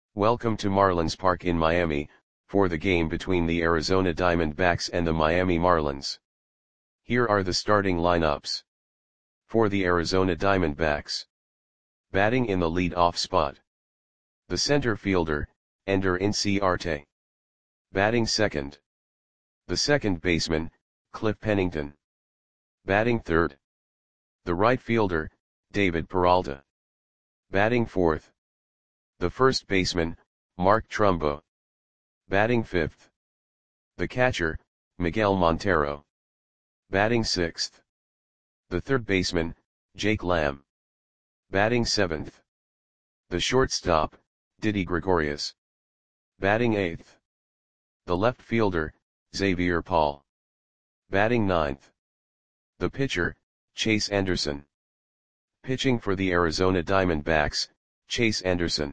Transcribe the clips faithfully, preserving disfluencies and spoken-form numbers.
Welcome to Marlins Park in Miami, for the game between the Arizona Diamondbacks and the Miami Marlins. Here are the starting lineups. For the Arizona Diamondbacks. Batting in the lead-off spot. The center fielder, Ender Inciarte. Batting second. The second baseman, Cliff Pennington. Batting third. The right fielder, David Peralta. Batting fourth. The first baseman, Mark Trumbo. Batting fifth. The catcher, Miguel Montero. Batting sixth. The third baseman, Jake Lamb. Batting seventh. The shortstop, Didi Gregorius. Batting eighth. The left fielder, Xavier Paul. Batting ninth. The pitcher, Chase Anderson. Pitching for the Arizona Diamondbacks, Chase Anderson.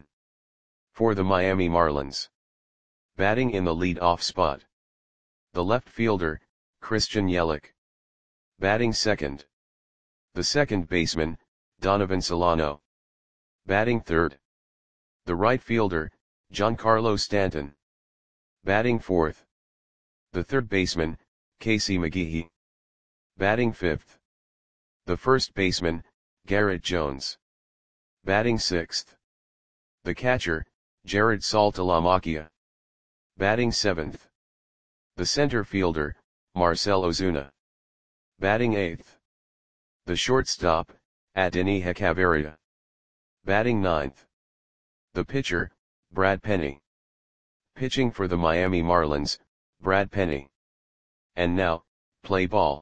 For the Miami Marlins. Batting in the lead-off spot. The left fielder, Christian Yelich. Batting second. The second baseman, Donovan Solano. Batting third. The right fielder, Giancarlo Stanton. Batting fourth. The third baseman, Casey McGehee. Batting fifth. The first baseman, Garrett Jones. Batting sixth. The catcher, Jared Saltalamacchia. Batting seventh. The center fielder, Marcell Ozuna. Batting eighth. The shortstop, Adeiny Hechavarria. Batting ninth. The pitcher, Brad Penny. Pitching for the Miami Marlins, Brad Penny. And now, play ball.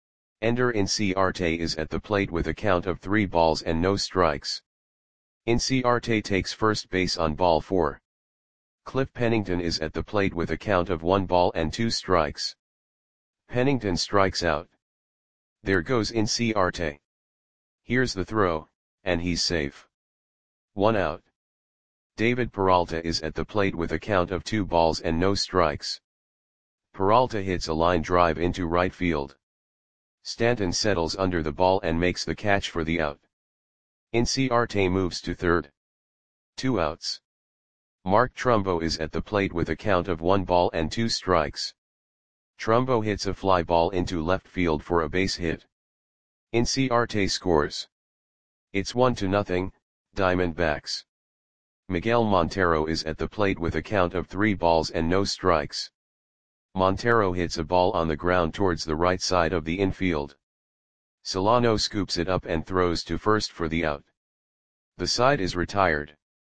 Ender Inciarte is at the plate with a count of three balls and no strikes. Inciarte takes first base on ball four. Cliff Pennington is at the plate with a count of one ball and two strikes. Pennington strikes out. There goes Inciarte. Here's the throw, and he's safe. One out. David Peralta is at the plate with a count of two balls and no strikes. Peralta hits a line drive into right field. Stanton settles under the ball and makes the catch for the out. Inciarte moves to third. Two outs. Mark Trumbo is at the plate with a count of one ball and two strikes. Trumbo hits a fly ball into left field for a base hit. Inciarte scores. It's one to nothing, Diamondbacks. Miguel Montero is at the plate with a count of three balls and no strikes. Montero hits a ball on the ground towards the right side of the infield. Solano scoops it up and throws to first for the out. The side is retired.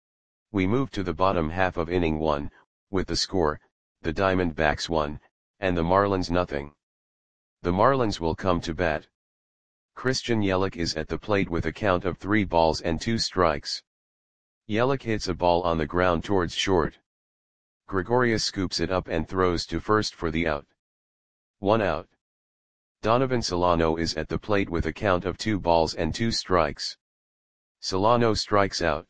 We move to the bottom half of inning one, with the score, the Diamondbacks one, and the Marlins nothing. The Marlins will come to bat. Christian Yelich is at the plate with a count of three balls and two strikes. Yelich hits a ball on the ground towards short. Gregorius scoops it up and throws to first for the out. One out. Donovan Solano is at the plate with a count of two balls and two strikes. Solano strikes out.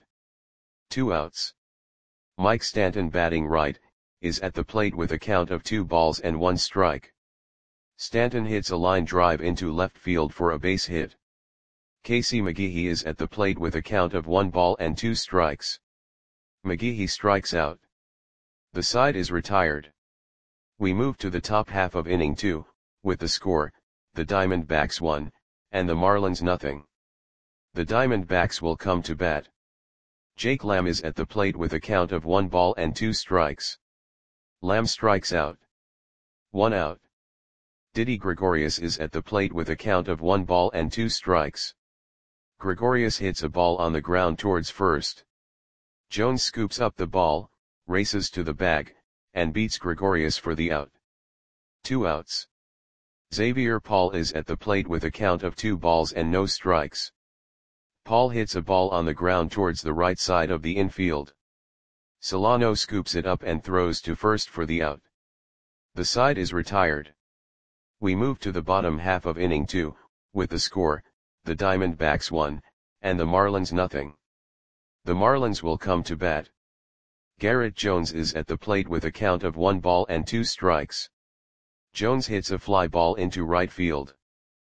Two outs. Mike Stanton, batting right, is at the plate with a count of two balls and one strike. Stanton hits a line drive into left field for a base hit. Casey McGehee is at the plate with a count of one ball and two strikes. McGehee strikes out. The side is retired. We move to the top half of inning two, with the score, the Diamondbacks one, and the Marlins nothing. The Diamondbacks will come to bat. Jake Lamb is at the plate with a count of one ball and two strikes. Lamb strikes out. One out. Didi Gregorius is at the plate with a count of one ball and two strikes. Gregorius hits a ball on the ground towards first. Jones scoops up the ball, races to the bag, and beats Gregorius for the out. Two outs. Xavier Paul is at the plate with a count of two balls and no strikes. Paul hits a ball on the ground towards the right side of the infield. Solano scoops it up and throws to first for the out. The side is retired. We move to the bottom half of inning two, with the score, the Diamondbacks one, and the Marlins nothing. The Marlins will come to bat. Garrett Jones is at the plate with a count of one ball and two strikes. Jones hits a fly ball into right field.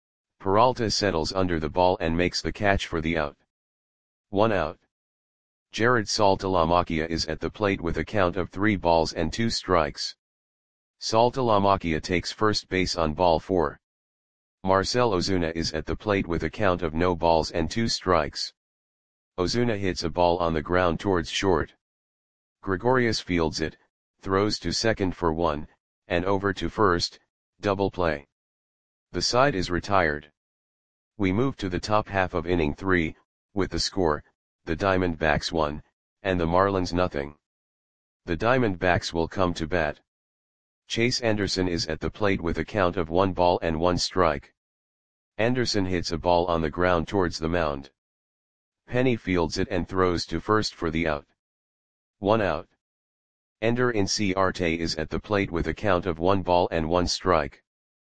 Peralta settles under the ball and makes the catch for the out. One out. Jared Saltalamacchia is at the plate with a count of three balls and two strikes. Saltalamacchia takes first base on ball four. Marcell Ozuna is at the plate with a count of no balls and two strikes. Ozuna hits a ball on the ground towards short. Gregorius fields it, throws to second for one, and over to first, double play. The side is retired. We move to the top half of inning three, with the score, the Diamondbacks one, and the Marlins nothing. The Diamondbacks will come to bat. Chase Anderson is at the plate with a count of one ball and one strike. Anderson hits a ball on the ground towards the mound. Penny fields it and throws to first for the out. One out. Ender Inciarte is at the plate with a count of one ball and one strike.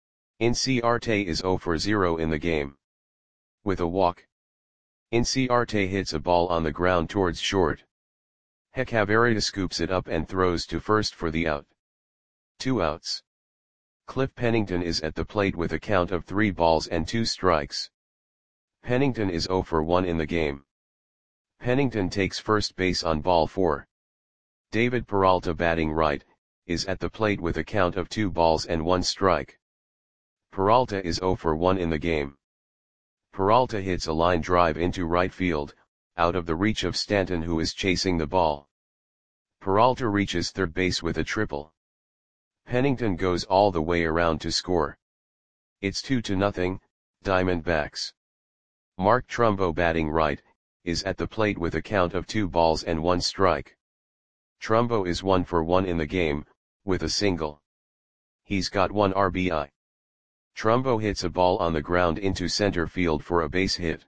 Inciarte is zero for zero in the game. With a walk, Inciarte hits a ball on the ground towards short. Hechavarria scoops it up and throws to first for the out. Two outs. Cliff Pennington is at the plate with a count of three balls and two strikes. Pennington is zero for one in the game. Pennington takes first base on ball four. David Peralta, batting right, is at the plate with a count of two balls and one strike. Peralta is zero for one in the game. Peralta hits a line drive into right field, out of the reach of Stanton, who is chasing the ball. Peralta reaches third base with a triple. Pennington goes all the way around to score. It's two to nothing, Diamondbacks. Mark Trumbo, batting right, is at the plate with a count of two balls and one strike. Trumbo is one for one in the game, with a single. He's got one R B I. Trumbo hits a ball on the ground into center field for a base hit.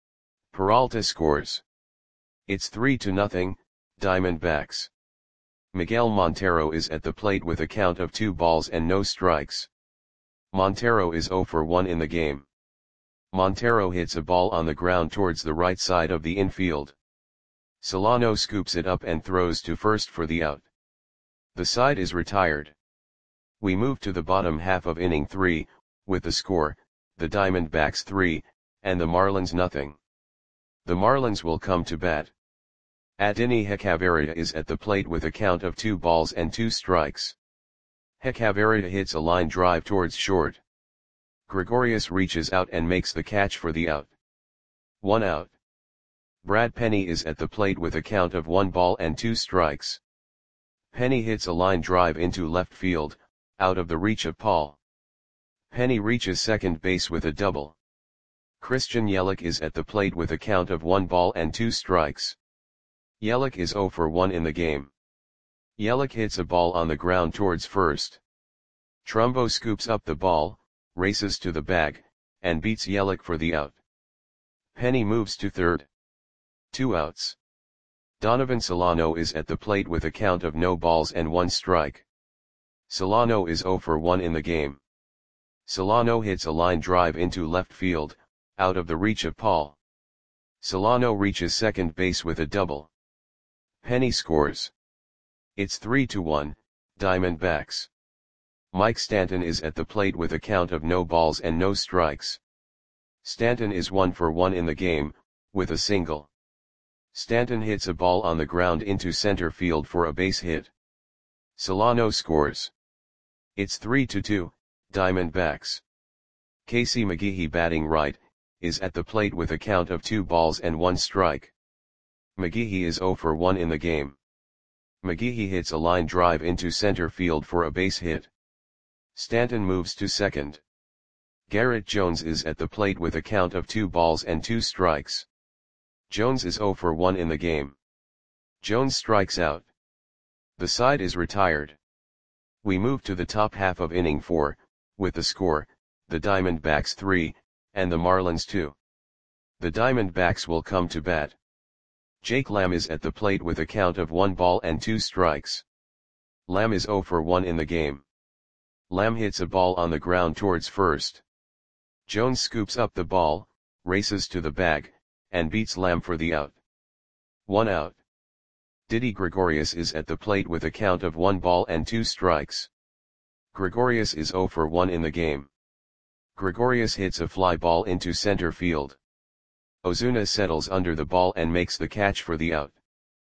Peralta scores. It's three to nothing, Diamondbacks. Miguel Montero is at the plate with a count of two balls and no strikes. Montero is zero for one in the game. Montero hits a ball on the ground towards the right side of the infield. Solano scoops it up and throws to first for the out. The side is retired. We move to the bottom half of inning three, with the score, the Diamondbacks three, and the Marlins nothing. The Marlins will come to bat. Adeiny Hechavarria is at the plate with a count of two balls and two strikes. Hechavarria hits a line drive towards short. Gregorius reaches out and makes the catch for the out. One out. Brad Penny is at the plate with a count of one ball and two strikes. Penny hits a line drive into left field, out of the reach of Paul. Penny reaches second base with a double. Christian Yelich is at the plate with a count of one ball and two strikes. Yelich is zero for one in the game. Yelich hits a ball on the ground towards first. Trumbo scoops up the ball, races to the bag, and beats Yelich for the out. Penny moves to third. Two outs. Donovan Solano is at the plate with a count of no balls and one strike. Solano is zero for one in the game. Solano hits a line drive into left field, out of the reach of Paul. Solano reaches second base with a double. Penny scores. It's three to one, Diamondbacks. Mike Stanton is at the plate with a count of no balls and no strikes. Stanton is one for one in the game, with a single. Stanton hits a ball on the ground into center field for a base hit. Solano scores. It's three to two, Diamondbacks. Casey McGehee, batting right, is at the plate with a count of two balls and one strike. McGehee is zero for one in the game. McGehee hits a line drive into center field for a base hit. Stanton moves to second. Garrett Jones is at the plate with a count of two balls and two strikes. Jones is zero for one in the game. Jones strikes out. The side is retired. We move to the top half of inning four, with the score, the Diamondbacks three, and the Marlins two. The Diamondbacks will come to bat. Jake Lamb is at the plate with a count of one ball and two strikes. Lamb is zero for one in the game. Lamb hits a ball on the ground towards first. Jones scoops up the ball, races to the bag, and beats Lamb for the out. One out. Didi Gregorius is at the plate with a count of one ball and two strikes. Gregorius is zero for one in the game. Gregorius hits a fly ball into center field. Ozuna settles under the ball and makes the catch for the out.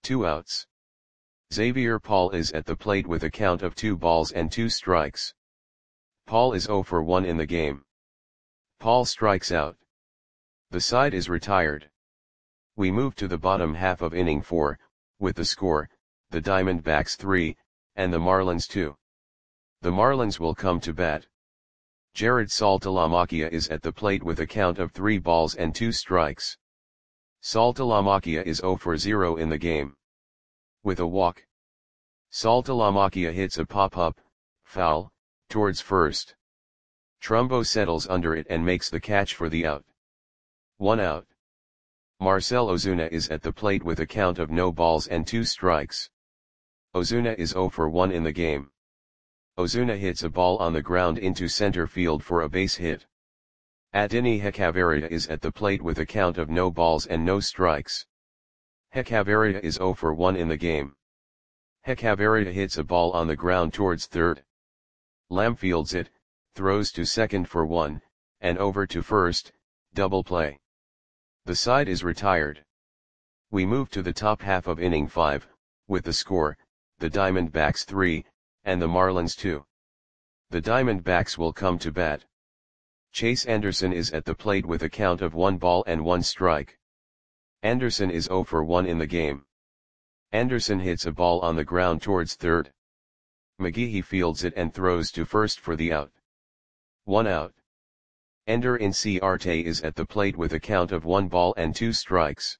Two outs. Xavier Paul is at the plate with a count of two balls and two strikes. Paul is zero for one in the game. Paul strikes out. The side is retired. We move to the bottom half of inning four, with the score, the Diamondbacks three, and the Marlins two. The Marlins will come to bat. Jared Saltalamacchia is at the plate with a count of three balls and two strikes. Saltalamacchia is zero for zero in the game. With a walk. Saltalamacchia hits a pop-up, foul, towards first. Trumbo settles under it and makes the catch for the out. One out. Marcell Ozuna is at the plate with a count of no balls and two strikes. Ozuna is zero for one in the game. Ozuna hits a ball on the ground into center field for a base hit. Adeiny Hechavarria is at the plate with a count of no balls and no strikes. Hechavarria is zero for one in the game. Hechavarria hits a ball on the ground towards third. Lamb fields it, throws to second for one, and over to first, double play. The side is retired. We move to the top half of inning five, with the score, the Diamondbacks three, and the Marlins two. The Diamondbacks will come to bat. Chase Anderson is at the plate with a count of one ball and one strike. Anderson is zero for one in the game. Anderson hits a ball on the ground towards third. McGehee fields it and throws to first for the out. One out. Ender Inciarte is at the plate with a count of one ball and two strikes.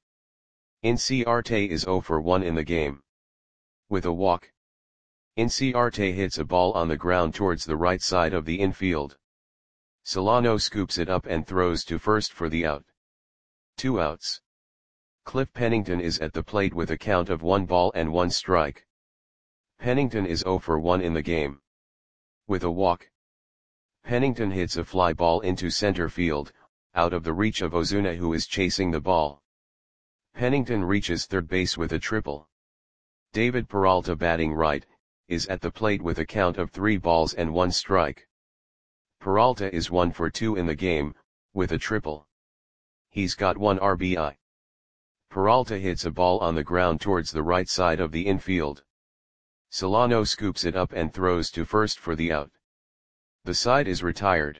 Inciarte is zero for one in the game. With a walk. Inciarte hits a ball on the ground towards the right side of the infield. Solano scoops it up and throws to first for the out. Two outs. Cliff Pennington is at the plate with a count of one ball and one strike. Pennington is zero for one in the game. With a walk. Pennington hits a fly ball into center field, out of the reach of Ozuna, who is chasing the ball. Pennington reaches third base with a triple. David Peralta, batting right, is at the plate with a count of three balls and one strike. Peralta is one for two in the game, with a triple. He's got one R B I. Peralta hits a ball on the ground towards the right side of the infield. Solano scoops it up and throws to first for the out. The side is retired.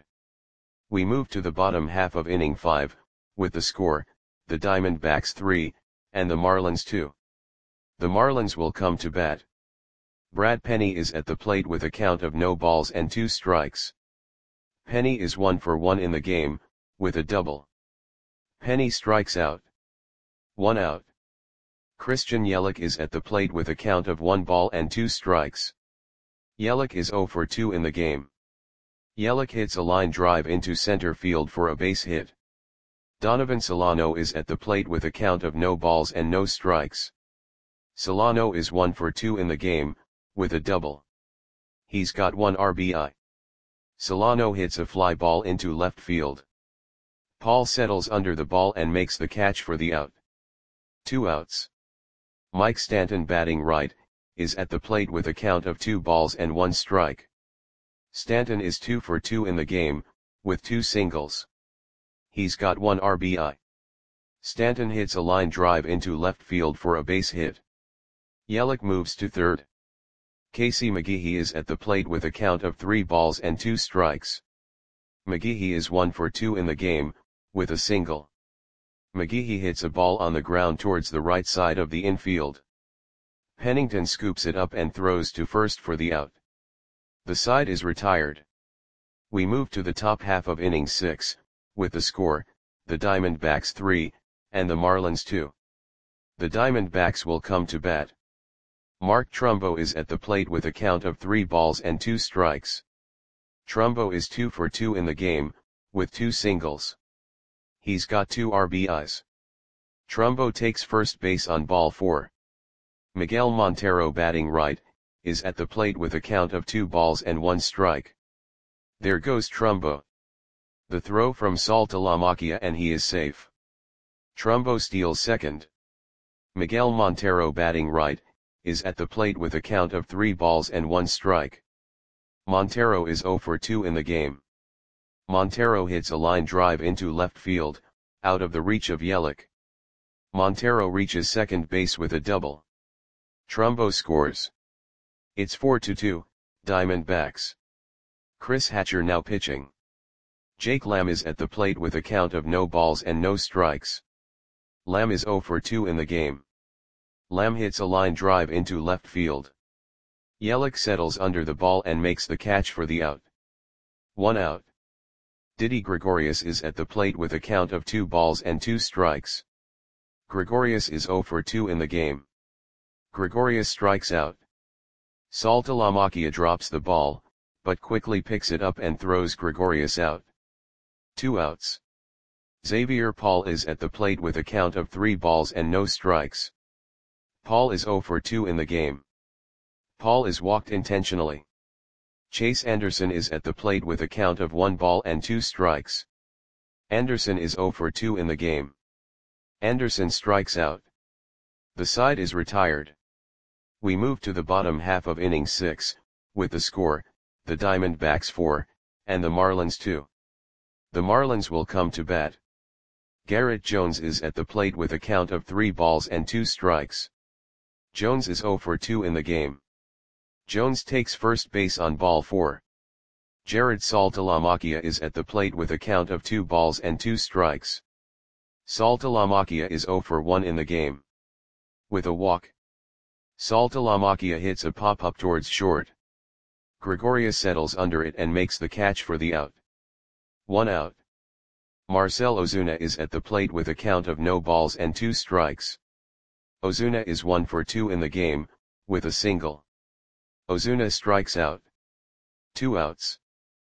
We move to the bottom half of inning five, with the score, the Diamondbacks three, and the Marlins two. The Marlins will come to bat. Brad Penny is at the plate with a count of no balls and two strikes. Penny is one for one in the game, with a double. Penny strikes out. One out. Christian Yelich is at the plate with a count of one ball and two strikes. Yelich is zero for two in the game. Yelich hits a line drive into center field for a base hit. Donovan Solano is at the plate with a count of no balls and no strikes. Solano is one for two in the game, with a double. He's got one R B I. Solano hits a fly ball into left field. Paul settles under the ball and makes the catch for the out. Two outs. Mike Stanton, batting right, is at the plate with a count of two balls and one strike. Stanton is two for two in the game, with two singles. He's got one R B I. Stanton hits a line drive into left field for a base hit. Yelich moves to third. Casey McGehee is at the plate with a count of three balls and two strikes. McGehee is one for two in the game, with a single. McGehee hits a ball on the ground towards the right side of the infield. Pennington scoops it up and throws to first for the out. The side is retired. We move to the top half of inning six, with the score, the Diamondbacks three, and the Marlins two. The Diamondbacks will come to bat. Mark Trumbo is at the plate with a count of three balls and two strikes. Trumbo is two for two in the game, with two singles. He's got two R B Is. Trumbo takes first base on ball four. Miguel Montero, batting right, is at the plate with a count of two balls and one strike. There goes Trumbo. The throw from Saltalamacchia and he is safe. Trumbo steals second. Miguel Montero, batting right, is at the plate with a count of three balls and one strike. Montero is zero for two in the game. Montero hits a line drive into left field, out of the reach of Yelich. Montero reaches second base with a double. Trumbo scores. It's four to two, Diamondbacks. Chris Hatcher now pitching. Jake Lamb is at the plate with a count of no balls and no strikes. Lamb is zero for two in the game. Lamb hits a line drive into left field. Yelich settles under the ball and makes the catch for the out. One out. Didi Gregorius is at the plate with a count of two balls and two strikes. Gregorius is zero for two in the game. Gregorius strikes out. Saltalamacchia drops the ball, but quickly picks it up and throws Gregorius out. Two outs. Xavier Paul is at the plate with a count of three balls and no strikes. Paul is zero for two in the game. Paul is walked intentionally. Chase Anderson is at the plate with a count of one ball and two strikes. Anderson is zero for two in the game. Anderson strikes out. The side is retired. We move to the bottom half of inning six, with the score, the Diamondbacks four, and the Marlins two. The Marlins will come to bat. Garrett Jones is at the plate with a count of three balls and two strikes. Jones is zero for two in the game. Jones takes first base on ball four. Jared Saltalamacchia is at the plate with a count of two balls and two strikes. Saltalamacchia is zero for one in the game. With a walk. Saltalamacchia hits a pop-up towards short. Gregorius settles under it and makes the catch for the out. One out. Marcell Ozuna is at the plate with a count of no balls and two strikes. Ozuna is one for two in the game, with a single. Ozuna strikes out. Two outs.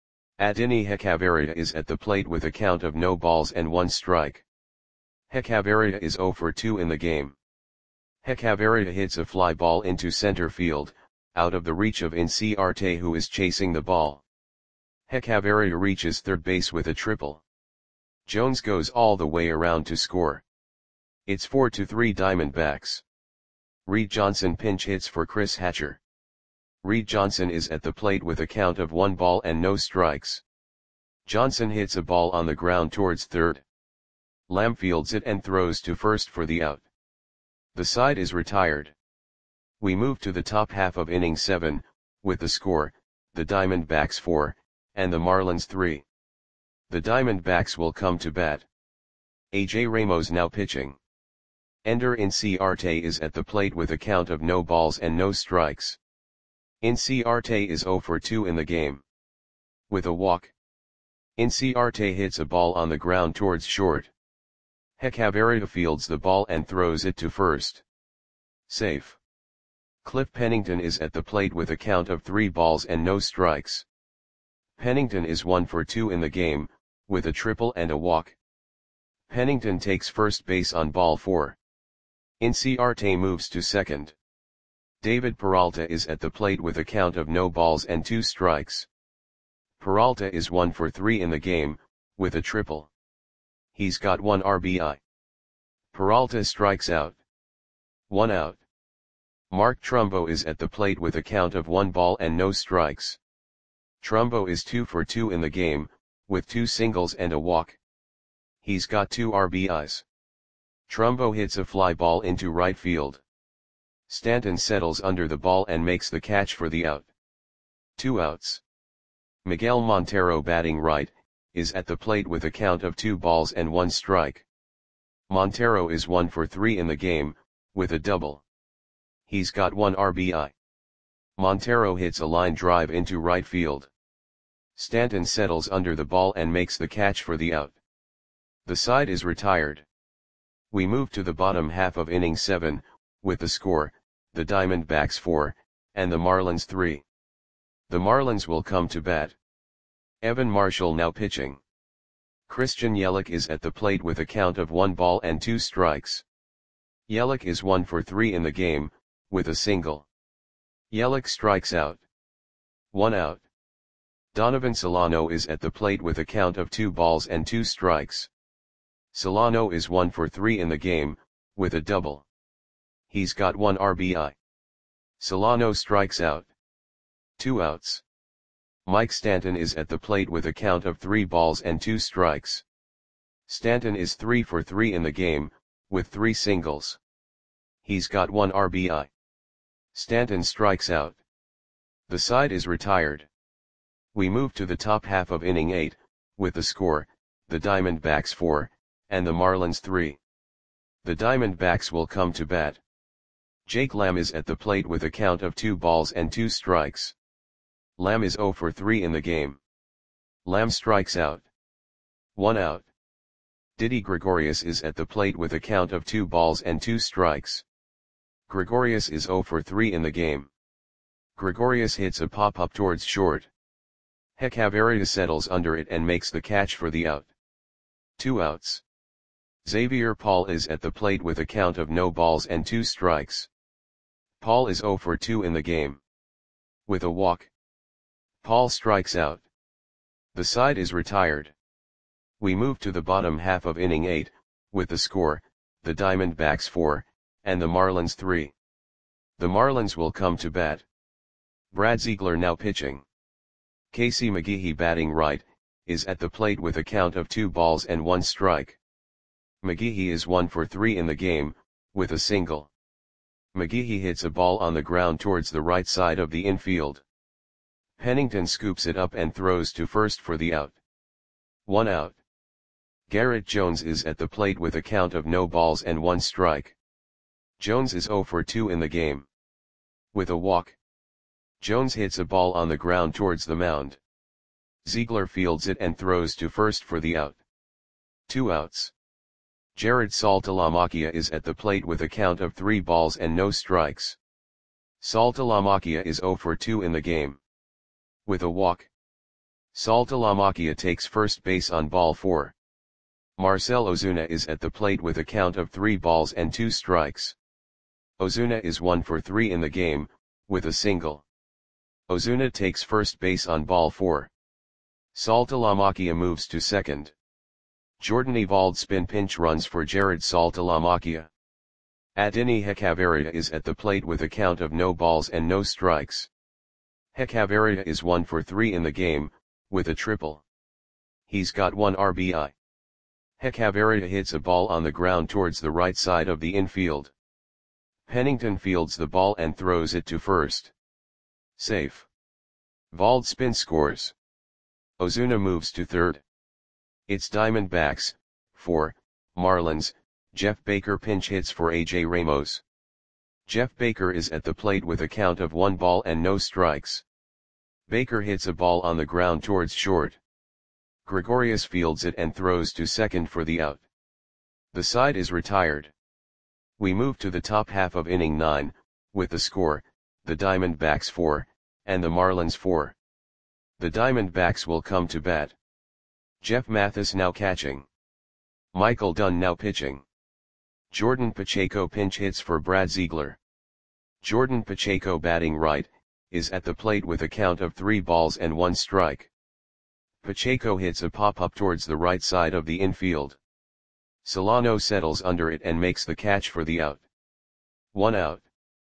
Adeiny Hechavarria is at the plate with a count of no balls and one strike. Hechavarria is zero for two in the game. Hechavarria hits a fly ball into center field, out of the reach of Inciarte, who is chasing the ball. Hechavarria reaches third base with a triple. Jones goes all the way around to score. It's four to three Diamondbacks. Reed Johnson pinch hits for Chris Hatcher. Reed Johnson is at the plate with a count of one ball and no strikes. Johnson hits a ball on the ground towards third. Lamb fields it and throws to first for the out. The side is retired. We move to the top half of inning seven, with the score, the Diamondbacks four, and the Marlins three. The Diamondbacks will come to bat. A J Ramos now pitching. Ender Inciarte is at the plate with a count of no balls and no strikes. Inciarte is zero for two in the game. With a walk. Inciarte hits a ball on the ground towards short. Hechavarria fields the ball and throws it to first. Safe. Cliff Pennington is at the plate with a count of three balls and no strikes. Pennington is one for two in the game, with a triple and a walk. Pennington takes first base on ball four. Inciarte moves to second. David Peralta is at the plate with a count of no balls and two strikes. Peralta is one for three in the game, with a triple. He's got one R B I. Peralta strikes out. One out. Mark Trumbo is at the plate with a count of one ball and no strikes. Trumbo is two for two in the game, with two singles and a walk. He's got two R B Is. Trumbo hits a fly ball into right field. Stanton settles under the ball and makes the catch for the out. Two outs. Miguel Montero, batting right, is at the plate with a count of two balls and one strike. Montero is one for three in the game, with a double. He's got one R B I. Montero hits a line drive into right field. Stanton settles under the ball and makes the catch for the out. The side is retired. We move to the bottom half of inning seven, with the score, the Diamondbacks four, and the Marlins three. The Marlins will come to bat. Evan Marshall now pitching. Christian Yelich is at the plate with a count of one ball and two strikes. Yelich is one for three in the game, with a single. Yelich strikes out. One out. Donovan Solano is at the plate with a count of two balls and two strikes. Solano is one for three in the game, with a double. He's got one R B I. Solano strikes out. Two outs. Mike Stanton is at the plate with a count of three balls and two strikes. Stanton is three for three in the game, with three singles. He's got one R B I. Stanton strikes out. The side is retired. We move to the top half of inning eight, with the score, the Diamondbacks four, and the Marlins three. The Diamondbacks will come to bat. Jake Lamb is at the plate with a count of two balls and two strikes. Lamb is zero for three in the game. Lamb strikes out. One out. Didi Gregorius is at the plate with a count of two balls and two strikes. Gregorius is zero for three in the game. Gregorius hits a pop-up towards short. Hechavarria settles under it and makes the catch for the out. Two outs. Xavier Paul is at the plate with a count of no balls and two strikes. Paul is zero for two in the game. With a walk, Paul strikes out. The side is retired. We move to the bottom half of inning eight, with the score, the Diamondbacks four, and the Marlins three. The Marlins will come to bat. Brad Ziegler now pitching. Casey McGehee batting right, is at the plate with a count of two balls and one strike. McGehee is one for three in the game, with a single. McGehee hits a ball on the ground towards the right side of the infield. Pennington scoops it up and throws to first for the out. One out. Garrett Jones is at the plate with a count of no balls and one strike. Jones is zero for two in the game. With a walk, Jones hits a ball on the ground towards the mound. Ziegler fields it and throws to first for the out. Two outs. Jared Saltalamacchia is at the plate with a count of three balls and no strikes. Saltalamacchia is zero for two in the game. With a walk, Saltalamacchia takes first base on ball four. Marcell Ozuna is at the plate with a count of three balls and two strikes. Ozuna is one for three in the game, with a single. Ozuna takes first base on ball four. Saltalamacchia moves to second. Jordan Eovaldi spin pinch runs for Jared Saltalamacchia. Adeiny Hechavarria is at the plate with a count of no balls and no strikes. Hechavarria is one for three in the game, with a triple. He's got one R B I. Hechavarria hits a ball on the ground towards the right side of the infield. Pennington fields the ball and throws it to first. Safe. Eovaldi spin scores. Ozuna moves to third. It's Diamondbacks, four, Marlins. Jeff Baker pinch hits for A J Ramos. Jeff Baker is at the plate with a count of one ball and no strikes. Baker hits a ball on the ground towards short. Gregorius fields it and throws to second for the out. The side is retired. We move to the top half of inning nine, with the score, the Diamondbacks four, and the Marlins four. The Diamondbacks will come to bat. Jeff Mathis now catching. Michael Dunn now pitching. Jordan Pacheco pinch hits for Brad Ziegler. Jordan Pacheco batting right, is at the plate with a count of three balls and one strike. Pacheco hits a pop-up towards the right side of the infield. Solano settles under it and makes the catch for the out. One out.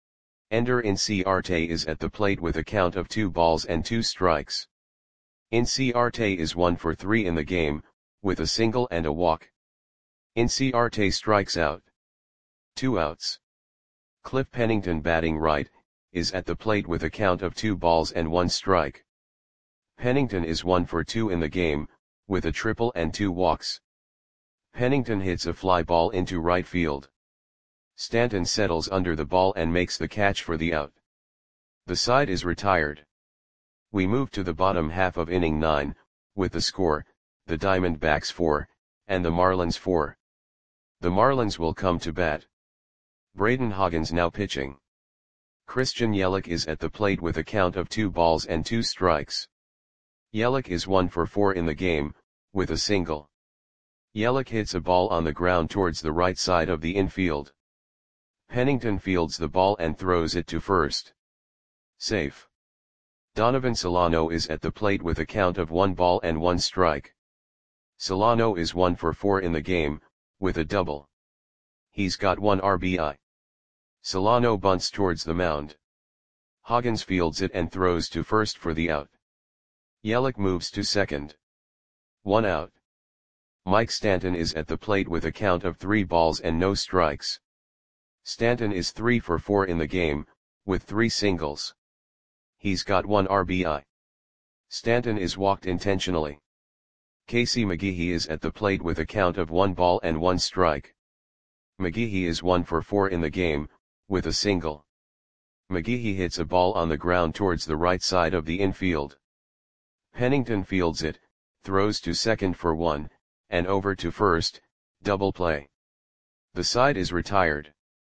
Ender Inciarte is at the plate with a count of two balls and two strikes. Inciarte is one for three in the game, with a single and a walk. Inciarte strikes out. Two outs. Cliff Pennington batting right, is at the plate with a count of two balls and one strike. Pennington is one for two in the game, with a triple and two walks. Pennington hits a fly ball into right field. Stanton settles under the ball and makes the catch for the out. The side is retired. We move to the bottom half of inning nine, with the score, the Diamondbacks four, and the Marlins four. The Marlins will come to bat. Braden Hoggins now pitching. Christian Yelich is at the plate with a count of two balls and two strikes. Yelich is one for four in the game, with a single. Yelich hits a ball on the ground towards the right side of the infield. Pennington fields the ball and throws it to first. Safe. Donovan Solano is at the plate with a count of one ball and one strike. Solano is one for four in the game, with a double. He's got one R B I. Solano bunts towards the mound. Hoggins fields it and throws to first for the out. Yelich moves to second. One out. Mike Stanton is at the plate with a count of three balls and no strikes. Stanton is three for four in the game, with three singles. He's got one R B I. Stanton is walked intentionally. Casey McGehee is at the plate with a count of one ball and one strike. McGehee is one for four in the game, with a single. McGehee hits a ball on the ground towards the right side of the infield. Pennington fields it, throws to second for one, and over to first, double play. The side is retired.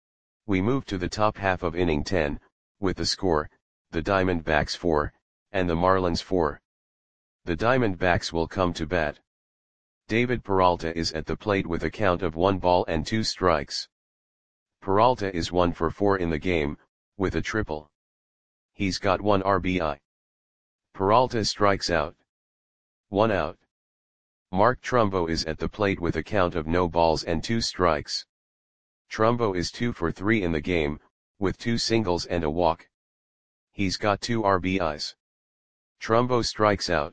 We move to the top half of inning ten, with the score, the Diamondbacks four, and the Marlins four. The Diamondbacks will come to bat. David Peralta is at the plate with a count of one ball and two strikes. Peralta is one for four in the game, with a triple. He's got one R B I. Peralta strikes out. One out. Mark Trumbo is at the plate with a count of no balls and two strikes. Trumbo is two for three in the game, with two singles and a walk. He's got two R B Is. Trumbo strikes out.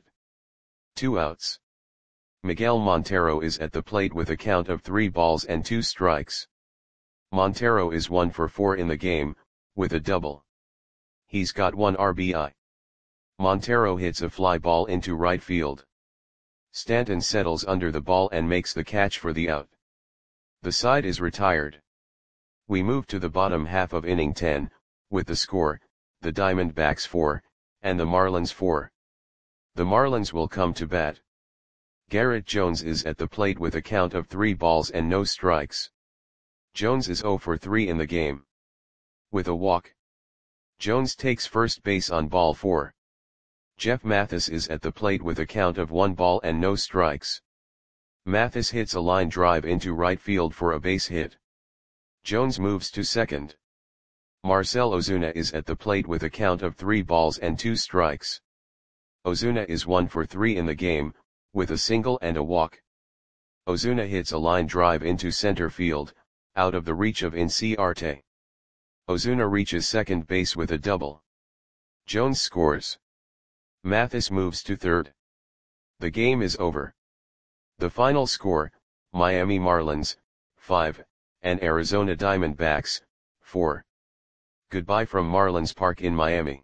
Two outs. Miguel Montero is at the plate with a count of three balls and two strikes. Montero is one for four in the game, with a double. He's got one R B I. Montero hits a fly ball into right field. Stanton settles under the ball and makes the catch for the out. The side is retired. We move to the bottom half of inning ten, with the score, the Diamondbacks four, and the Marlins four. The Marlins will come to bat. Garrett Jones is at the plate with a count of three balls and no strikes. Jones is zero for three in the game. With a walk. Jones takes first base on ball four. Jeff Mathis is at the plate with a count of one ball and no strikes. Mathis hits a line drive into right field for a base hit. Jones moves to second. Marcell Ozuna is at the plate with a count of three balls and two strikes. Ozuna is one for three in the game, with a single and a walk. Ozuna hits a line drive into center field, out of the reach of Inciarte. Ozuna reaches second base with a double. Jones scores. Mathis moves to third. The game is over. The final score, Miami Marlins, five, and Arizona Diamondbacks, four. Goodbye from Marlins Park in Miami.